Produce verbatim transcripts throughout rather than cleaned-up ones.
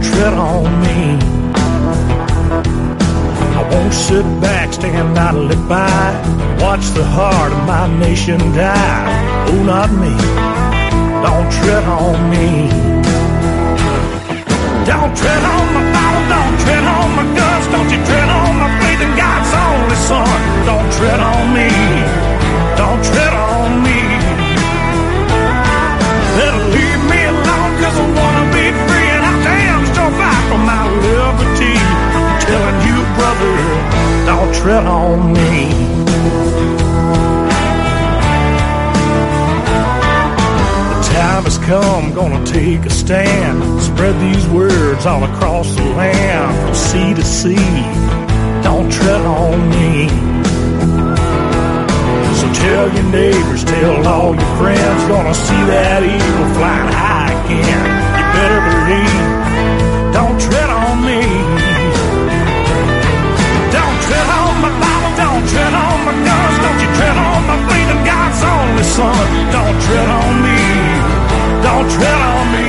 don't tread on me. I won't sit back, stand idly by, watch the heart of my nation die. Oh, not me. Don't tread on me. Don't tread on my Bible, don't tread on my guns, don't you tread on my faith in God's only Son. Don't tread on me. Don't tread on me. Better leave me alone, cause I wanna be free, and I damn sure fight for my liberty. I'm telling you, brother, don't tread on me. The time has come, gonna take a stand, spread these words all across the land, from sea to sea. Don't tread on me. So tell your neighbors, tell all your friends, gonna see that eagle flying high again. You better believe, don't tread on me. Don't tread on my Bible, don't tread on my guns, don't you tread on my faith in God's only Son. Don't tread on me, don't tread on me.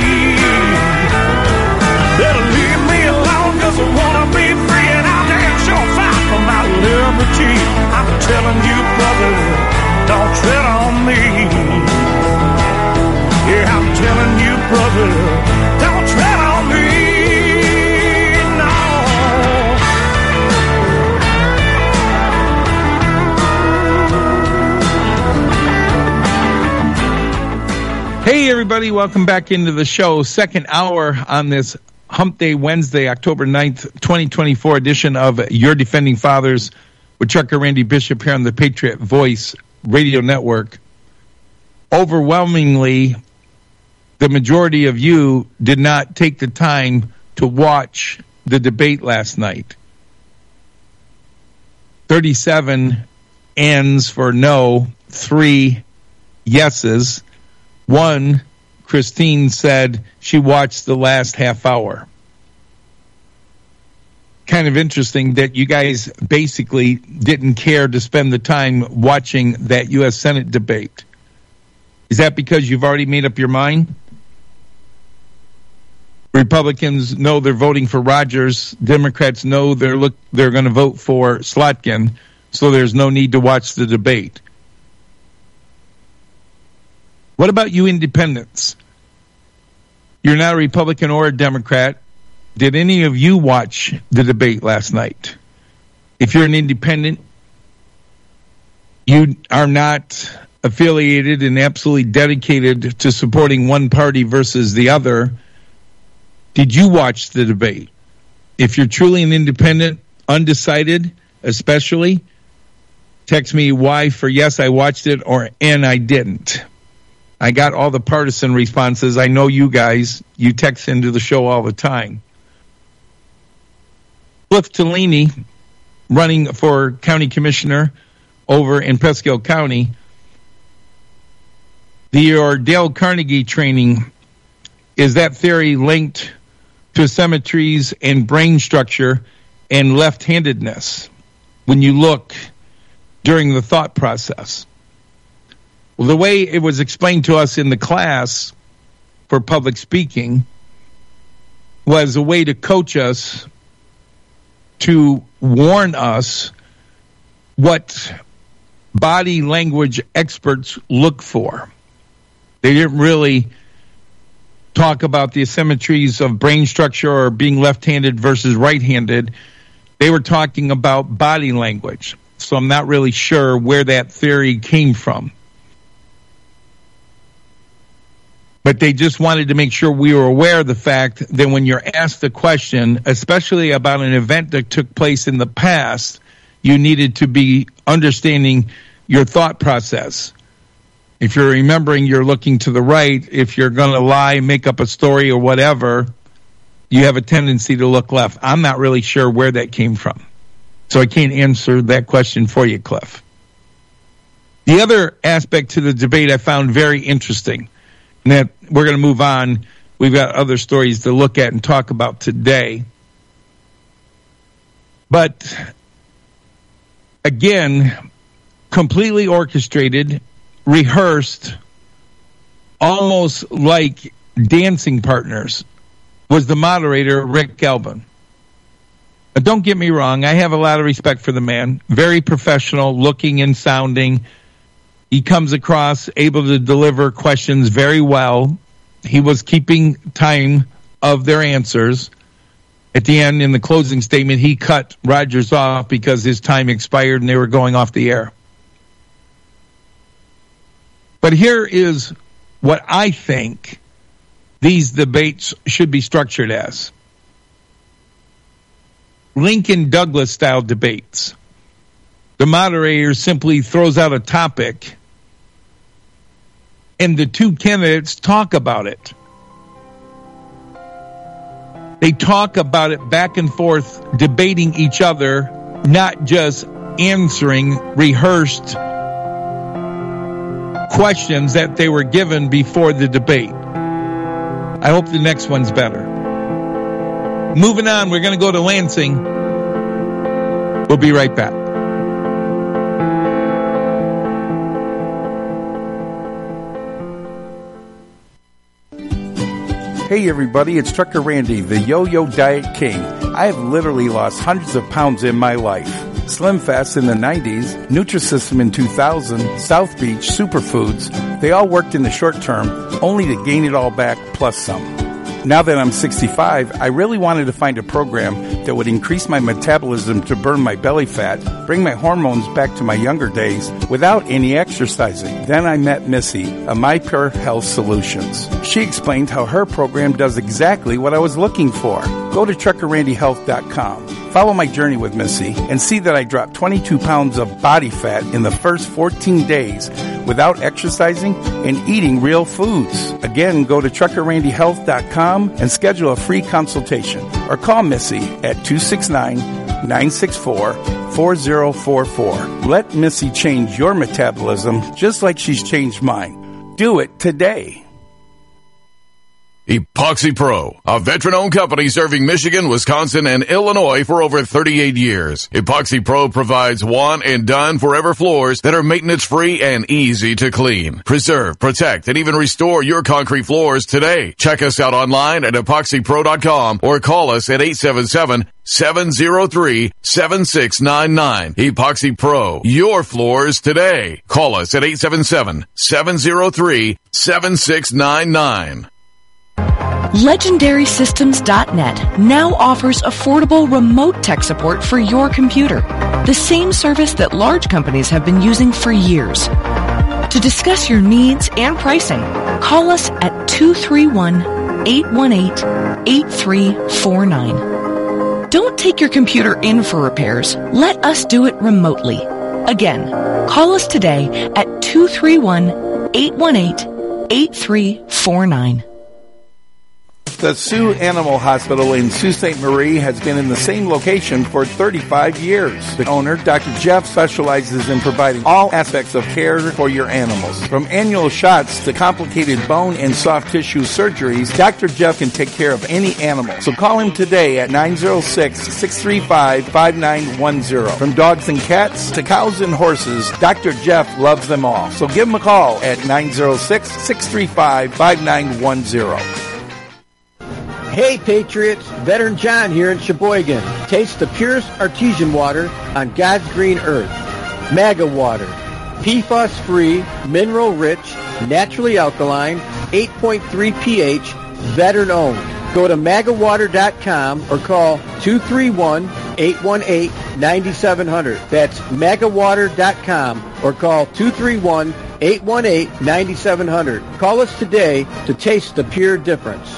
Better leave me alone, cause I wanna be free, and I'll damn sure fight for my liberty. I'm telling you, brother, don't tread on me. Yeah, I'm telling you, brother, don't tread on me. No. Hey, everybody, welcome back into the show. Second hour on this Hump Day Wednesday, October ninth, twenty twenty-four edition of Your Defending Fathers with Trucker Randy Bishop here on the Patriot Voice Radio Network. Overwhelmingly, the majority of you did not take the time to watch the debate last night. thirty-seven ends for no, three yeses. One, Christine said she watched the last half hour. Kind of interesting that you guys basically didn't care to spend the time watching that U S Senate debate. Is that because you've already made up your mind? Republicans know they're voting for Rogers. Democrats know they're look they're going to vote for Slotkin, so there's no need to watch the debate. What about you independents? You're not a Republican or a Democrat. Did any of you watch the debate last night? If you're an independent, you are not affiliated and absolutely dedicated to supporting one party versus the other. Did you watch the debate? If you're truly an independent, undecided, especially, text me Y for yes, I watched it, or N, I didn't. I got all the partisan responses. I know you guys. You text into the show all the time. Cliff Tellini, running for county commissioner over in Presque County. The your Dale Carnegie training, is that theory linked to symmetries and brain structure and left-handedness when you look during the thought process? Well, the way it was explained to us in the class for public speaking was a way to coach us, to warn us what body language experts look for. They didn't really talk about the asymmetries of brain structure or being left-handed versus right-handed. They were talking about body language. So I'm not really sure where that theory came from. But they just wanted to make sure we were aware of the fact that when you're asked a question, especially about an event that took place in the past, you needed to be understanding your thought process. If you're remembering, you're looking to the right. If you're going to lie, make up a story or whatever, you have a tendency to look left. I'm not really sure where that came from. So I can't answer that question for you, Cliff. The other aspect to the debate I found very interesting, and that we're going to move on. We've got other stories to look at and talk about today. But again, completely orchestrated, rehearsed, almost like dancing partners. was the moderator, Rick Galvin. Now, don't get me wrong, I have a lot of respect for the man. Very professional, looking and sounding. He comes across able to deliver questions very well. He was keeping time of their answers. At the end, in the closing statement, he cut Rogers off because his time expired and they were going off the air. But here is what I think these debates should be structured as. Lincoln Douglas style debates. The moderator simply throws out a topic and the two candidates talk about it. They talk about it back and forth, debating each other, not just answering rehearsed questions that they were given before the debate. I hope the next one's better. Moving on, we're going to go to Lansing. We'll be right back. Hey everybody, it's Trucker Randy, the Yo-Yo Diet King. I have literally lost hundreds of pounds in my life. Slim Fast in the nineties, Nutrisystem in two thousand, South Beach, Superfoods, they all worked in the short term, only to gain it all back plus some. Now that I'm sixty-five, I really wanted to find a program that would increase my metabolism to burn my belly fat, bring my hormones back to my younger days without any exercising. Then I met Missy of My Pure Health Solutions. She explained how her program does exactly what I was looking for. Go to trucker randy health dot com. Follow my journey with Missy and see that I dropped twenty-two pounds of body fat in the first fourteen days without exercising and eating real foods. Again, go to trucker randy health dot com and schedule a free consultation or call Missy at two six nine, nine six four, four zero four four. Let Missy change your metabolism just like she's changed mine. Do it today. Epoxy Pro, a veteran-owned company serving Michigan, Wisconsin, and Illinois for over thirty-eight years. Epoxy Pro provides one-and-done forever floors that are maintenance-free and easy to clean. Preserve, protect, and even restore your concrete floors today. Check us out online at epoxy pro dot com or call us at eight seven seven, seven zero three, seven six nine nine. Epoxy Pro, your floors today. Call us at eight seven seven, seven zero three, seven six nine nine. Legendary Systems dot net now offers affordable remote tech support for your computer, the same service that large companies have been using for years. To discuss your needs and pricing, call us at two three one, eight one eight, eight three four nine. Don't take your computer in for repairs. Let us do it remotely. Again, call us today at two three one, eight one eight, eight three four nine. The Sioux Animal Hospital in Sault Ste. Marie has been in the same location for thirty-five years. The owner, Doctor Jeff, specializes in providing all aspects of care for your animals. From annual shots to complicated bone and soft tissue surgeries, Doctor Jeff can take care of any animal. So call him today at nine zero six, six three five, five nine one zero. From dogs and cats to cows and horses, Doctor Jeff loves them all. So give him a call at nine zero six, six three five, five nine one zero. Hey Patriots, Veteran John here in Sheboygan. Taste the purest artesian water on God's green earth. Maga Water. P FAS-free, mineral-rich, naturally alkaline, eight point three pH, veteran-owned. Go to maga water dot com or call two three one, eight one eight, nine seven zero zero. That's maga water dot com or call two three one, eight one eight, nine seven zero zero. Call us today to taste the pure difference.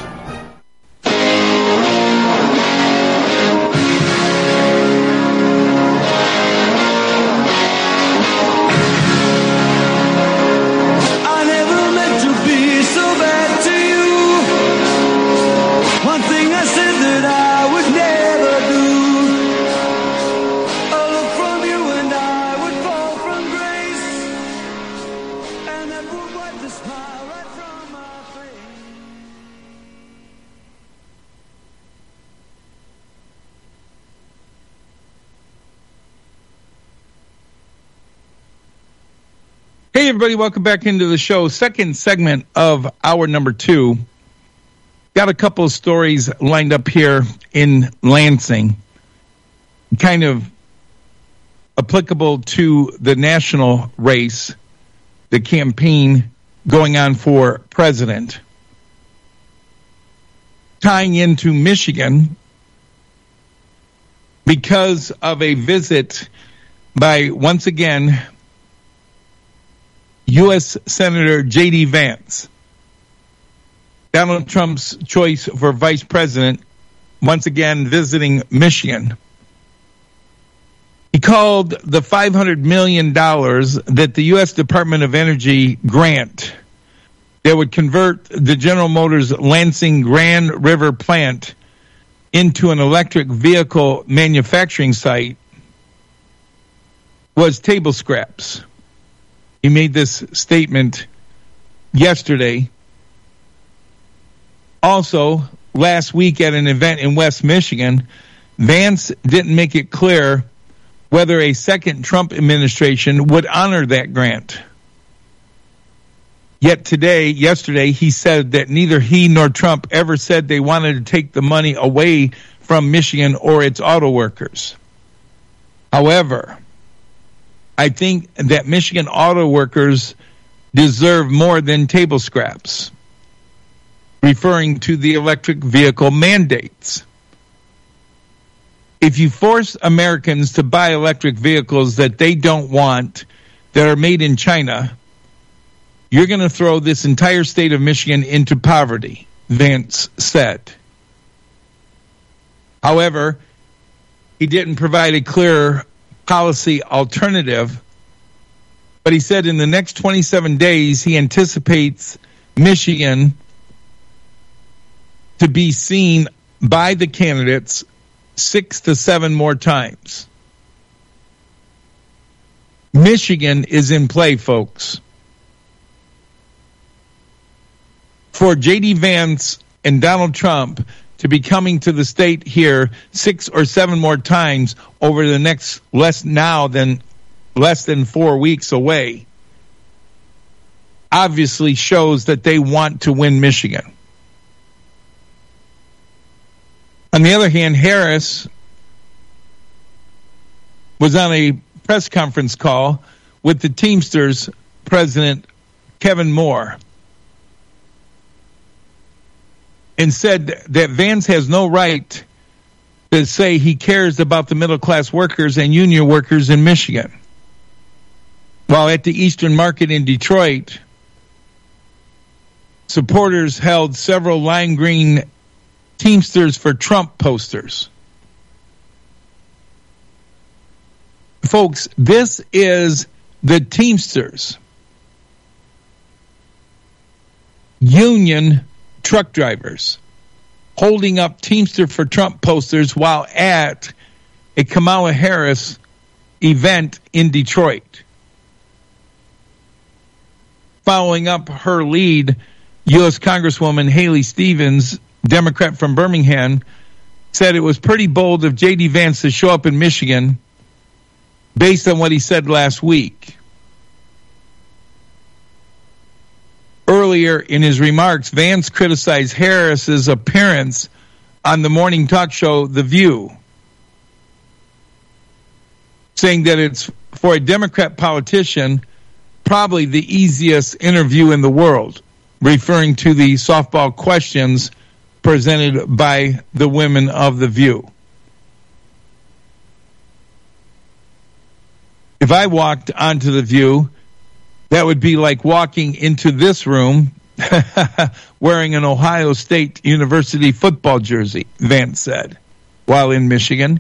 Hey, everybody, welcome back into the show. Second segment of hour number two. Got a couple of stories lined up here in Lansing, kind of applicable to the national race, the campaign going on for president. Tying into Michigan because of a visit by, once again, U S Senator J D Vance. Donald Trump's choice for vice president, once again visiting Michigan. He called the five hundred million dollars that the U S Department of Energy grant that would convert the General Motors Lansing Grand River plant into an electric vehicle manufacturing site was table scraps. He made this statement yesterday. Also, last week at an event in West Michigan, Vance didn't make it clear whether a second Trump administration would honor that grant. Yet today, yesterday, he said that neither he nor Trump ever said they wanted to take the money away from Michigan or its auto workers. However, I think that Michigan auto workers deserve more than table scraps, referring to the electric vehicle mandates. If you force Americans to buy electric vehicles that they don't want, that are made in China, you're going to throw this entire state of Michigan into poverty, Vance said. However, he didn't provide a clear policy alternative, but he said in the next twenty-seven days he anticipates Michigan to be seen by the candidates six to seven more times. Michigan is in play, folks. For J D Vance and Donald Trump to be coming to the state here six or seven more times over the next less now than less than four weeks away obviously shows that they want to win Michigan. On the other hand, Harris was on a press conference call with the Teamsters president, Kevin Moore, and said that Vance has no right to say he cares about the middle-class workers and union workers in Michigan. While at the Eastern Market in Detroit, supporters held several lime green Teamsters for Trump posters. Folks, this is the Teamsters. Union truck drivers holding up Teamster for Trump posters while at a Kamala Harris event in Detroit. Following up her lead, U S Congresswoman Haley Stevens, Democrat from Birmingham, said it was pretty bold of J D Vance to show up in Michigan based on what he said last week. Earlier in his remarks, Vance criticized Harris's appearance on the morning talk show The View, saying that it's, for a Democrat politician, probably the easiest interview in the world, referring to the softball questions presented by the women of The View. If I walked onto The View, that would be like walking into this room wearing an Ohio State University football jersey, Vance said, while in Michigan.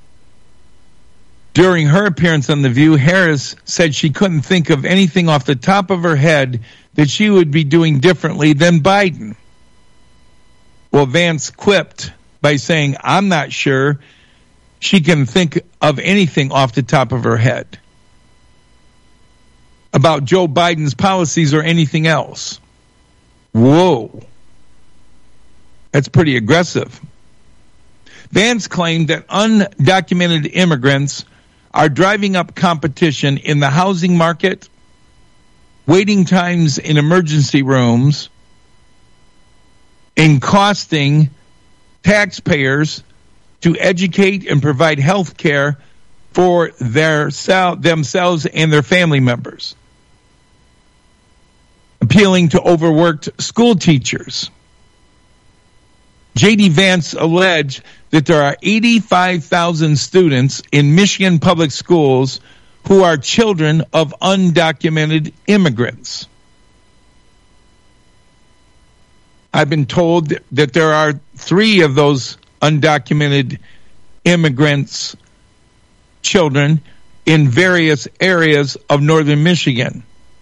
During her appearance on The View, Harris said she couldn't think of anything off the top of her head that she would be doing differently than Biden. Well, Vance quipped by saying, I'm not sure she can think of anything off the top of her head about Joe Biden's policies or anything else. Whoa. That's pretty aggressive. Vance claimed that undocumented immigrants are driving up competition in the housing market, waiting times in emergency rooms, in costing taxpayers to educate and provide health care for their themselves and their family members. Appealing to overworked school teachers. J D. Vance alleged that there are eighty-five thousand students in Michigan public schools who are children of undocumented immigrants. I've been told that there are three of those undocumented immigrants' children in various areas of northern Michigan.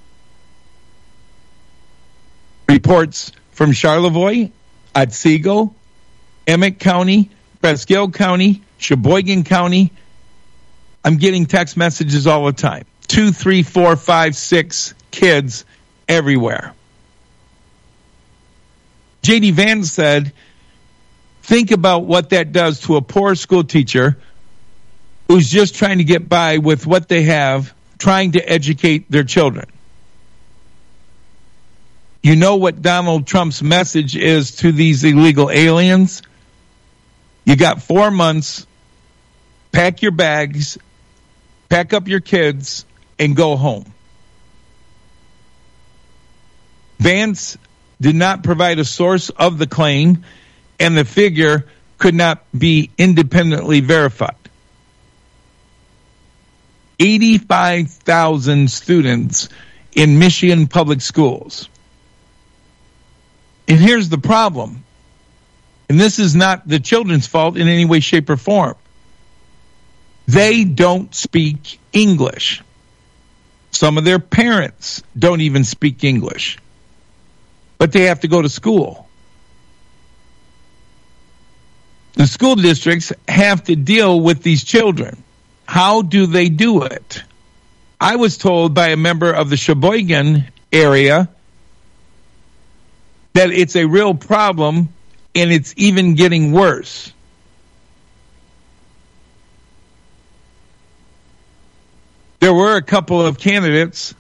Reports from Charlevoix, Otsego, Emmett County, Presque County, Sheboygan County. I'm getting text messages all the time. Two, three, four, five, six kids everywhere. J D. Vance said, think about what that does to a poor school teacher who's just trying to get by with what they have, trying to educate their children. You know what Donald Trump's message is to these illegal aliens? You got four months, pack your bags, pack up your kids, and go home. Vance did not provide a source of the claim, and the figure could not be independently verified. eighty-five thousand students in Michigan public schools. And here's the problem. And this is not the children's fault in any way, shape, or form. They don't speak English. Some of their parents don't even speak English. But they have to go to school. The school districts have to deal with these children. How do they do it? I was told by a member of the Sheboygan area that it's a real problem, and it's even getting worse. There were a couple of candidates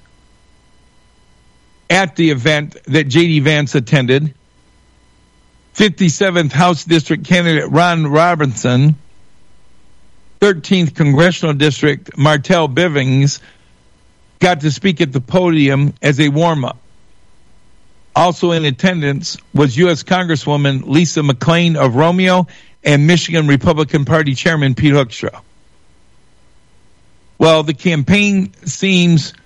at the event that J D. Vance attended. fifty-seventh House District candidate Ron Robinson, thirteenth Congressional District Martell Bivens got to speak at the podium as a warm-up. Also in attendance was U S Congresswoman Lisa McClain of Romeo and Michigan Republican Party Chairman Pete Hoekstra. Well, the campaign seems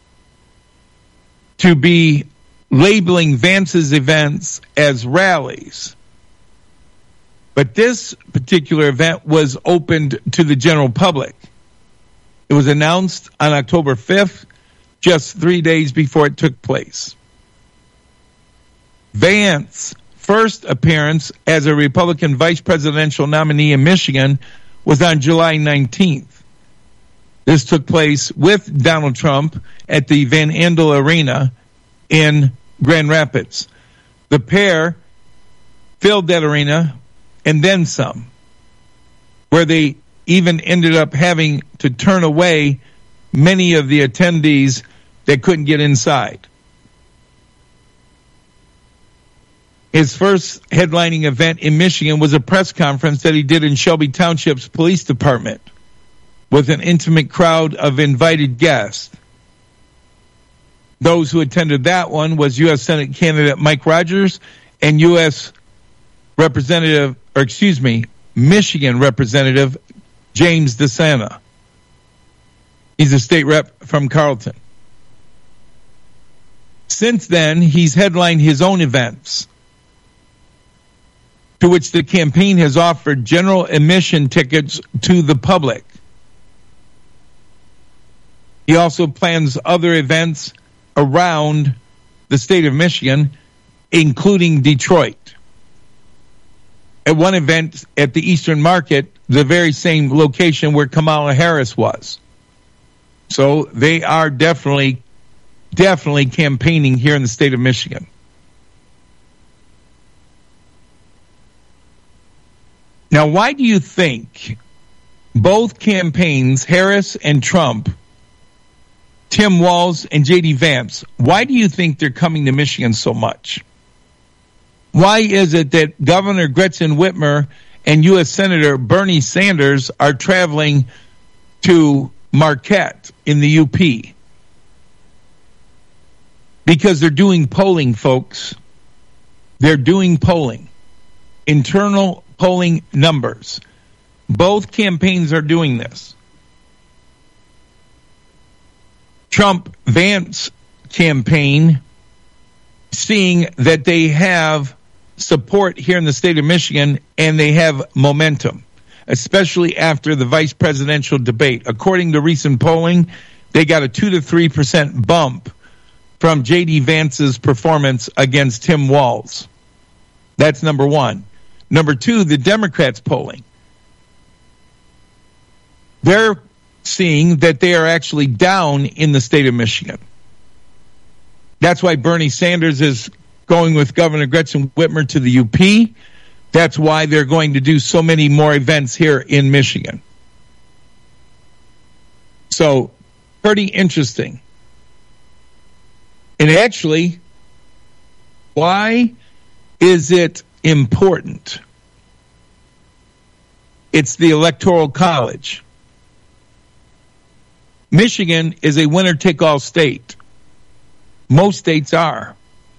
to be labeling Vance's events as rallies. But this particular event was opened to the general public. It was announced on October fifth, just three days before it took place. Vance's first appearance as a Republican vice presidential nominee in Michigan was on July nineteenth. This took place with Donald Trump at the Van Andel Arena in Grand Rapids. The pair filled that arena and then some, where they even ended up having to turn away many of the attendees that couldn't get inside. His first headlining event in Michigan was a press conference that he did in Shelby Township's police department with an intimate crowd of invited guests. Those who attended that one was U S Senate candidate Mike Rogers and U S Representative, or excuse me, Michigan Representative James DeSanta. He's a state rep from Carleton. Since then, he's headlined his own events, to which the campaign has offered general admission tickets to the public. He also plans other events around the state of Michigan, including Detroit. At one event at the Eastern Market, the very same location where Kamala Harris was. So they are definitely, definitely campaigning here in the state of Michigan. Now, why do you think both campaigns, Harris and Trump, Tim Walz and J D. Vance, why do you think they're coming to Michigan so much? Why is it that Governor Gretchen Whitmer and U S Senator Bernie Sanders are traveling to Marquette in the U P? Because they're doing polling, folks. They're doing polling. Internal polling numbers. Both campaigns are doing this. Trump-Vance campaign, seeing that they have support here in the state of Michigan and they have momentum, especially after the vice presidential debate. According to recent polling, they got a two to three percent bump from J D Vance's performance against Tim Walz. That's number one. Number two, the Democrats polling. They're seeing that they are actually down in the state of Michigan. That's why Bernie Sanders is going with Governor Gretchen Whitmer to the U P. That's why they're going to do so many more events here in Michigan. So, pretty interesting. And actually, why is it important? It's the Electoral College. Michigan is a winner-take-all state. Most states are.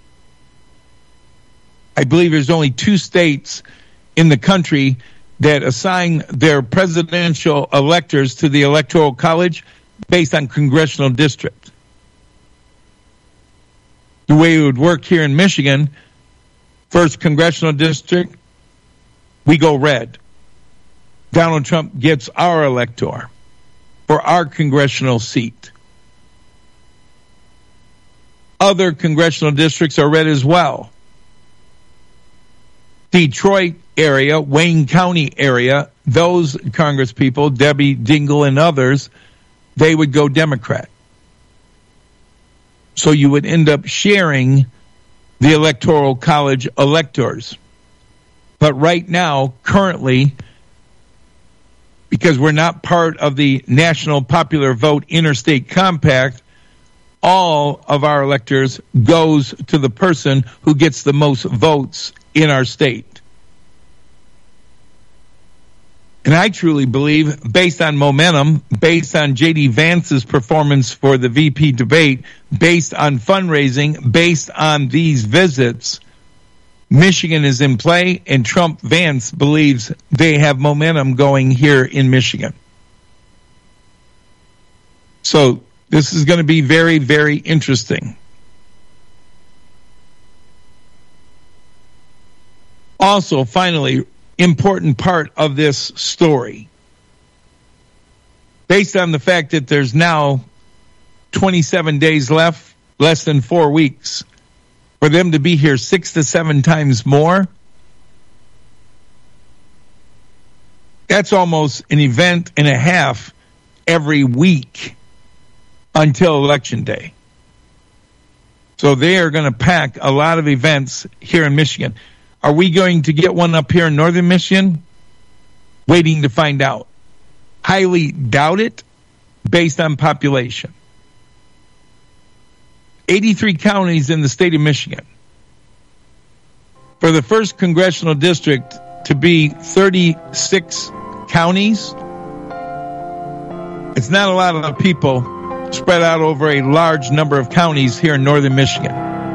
I believe there's only two states in the country that assign their presidential electors to the Electoral College based on congressional district. The way it would work here in Michigan, first congressional district, we go red. Donald Trump gets our elector for our congressional seat. Other congressional districts are red as well. Detroit area, Wayne County area, those Congress people, Debbie Dingell and others, they would go Democrat. So you would end up sharing the Electoral College electors. But right now, currently, because we're not part of the National Popular Vote Interstate Compact, all of our electors goes to the person who gets the most votes in our state. And I truly believe, based on momentum, based on J D Vance's performance for the V P debate, based on fundraising, based on these visits, Michigan is in play, and Trump-Vance believes they have momentum going here in Michigan. So this is going to be very, very interesting. Also, finally, important part of this story, based on the fact that there's now twenty-seven days left, less than four weeks, for them to be here six to seven times more, that's almost an event and a half every week until Election Day. So they are going to pack a lot of events here in Michigan. Are we going to get one up here in northern Michigan? Waiting to find out. Highly doubt it based on population. eighty-three counties in the state of Michigan. For the first congressional district to be thirty-six counties, it's not a lot of people spread out over a large number of counties here in northern Michigan.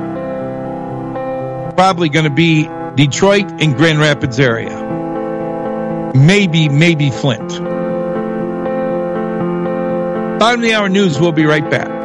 Probably going to be Detroit and Grand Rapids area. Maybe, maybe Flint. Bottom of the hour news, we'll be right back.